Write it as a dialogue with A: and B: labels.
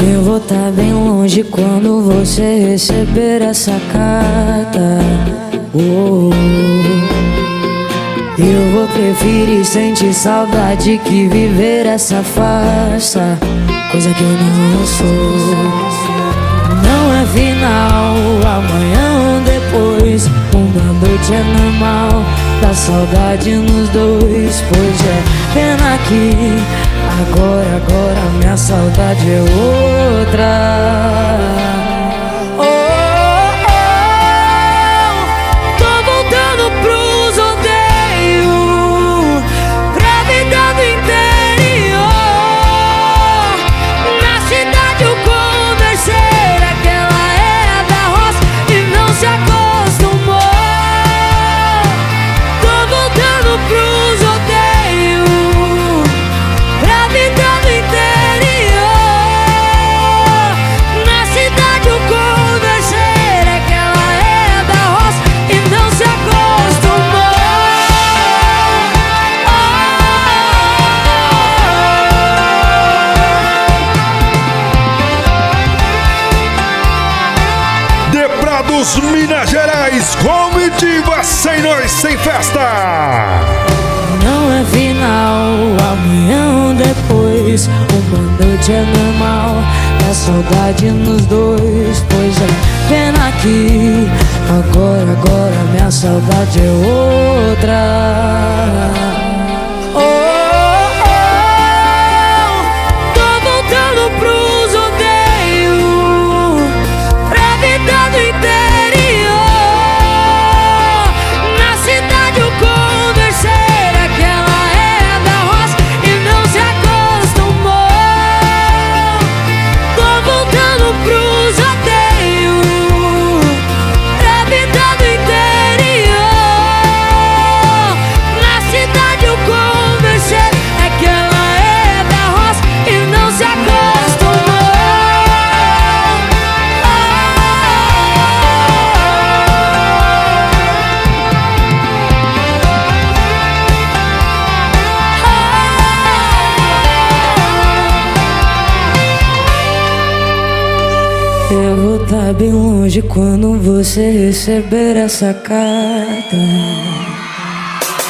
A: Eu vou tá bem longe quando você receber essa carta. Eu vou preferir sentir saudade que viver essa farsa, coisa que eu não sou. Não é final, amanhã ou depois, uma noite é normal, dá saudade nos dois. Pois é, pena que agora minha saudade é outra.
B: Minas Gerais, comitiva sem nós, sem festa.
A: Não é final, amanhã ou depois, uma noite é normal, dá saudade nos dois. Pois é, pena que agora minha saudade é outra. Eu vou tá bem longe quando você receber essa carta.